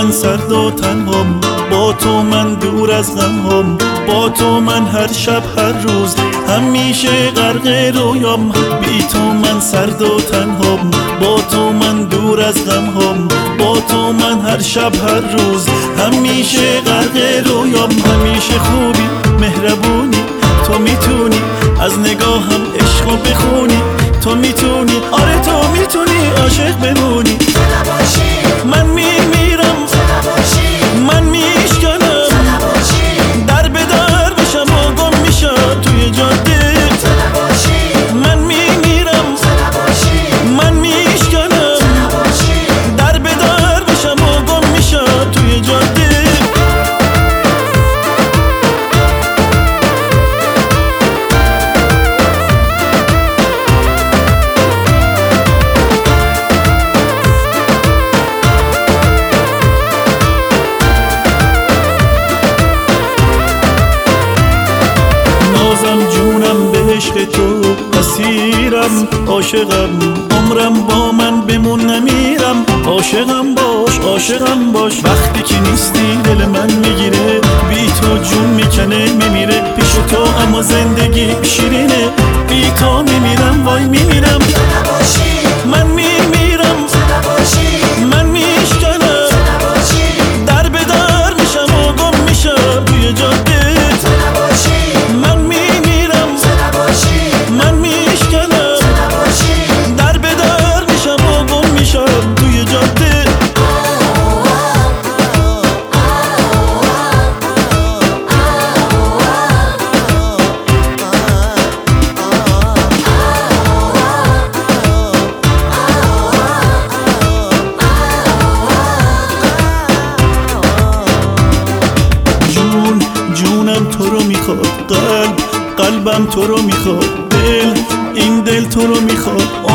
من سرد و تنهام، با تو من دور از غمهام، با تو من هر شب هر روز همیشه غرق رویام. بی تو من سرد و تنهام، با تو من دور از غمهام، با تو من هر شب هر روز همیشه غرق رویام. همیشه خوبی مهربونی، تو میتونی از نگاهم عشقو بخونی، تو میتونی آره تو میتونی عاشق بمونی. من میمیرم من میشکنم، در به در بشم و گم میشم توی جاده. من میمیرم من میشکنم، در به در بشم و گم میشم توی جاده. جونم به عشق تو اسیرم، عاشقم عمرم با من بمون نمیرم. عاشقم باش عاشقم باش، وقتی که نیستی دل من میگیره، بی تو جون میکنه میمیره. پیش تو اما زندگی شیرینه، بی تو میمیرم وای میمیرم. من میمیرم من میشکنم، در به در میشم و گم میشم توی جاده. من میمیرم من میشکنم، در به در میشم و گم میشم توی جاده. جونم تو رو میخواد، قلبم تو رو میخواد، این دل تو رو میخواد.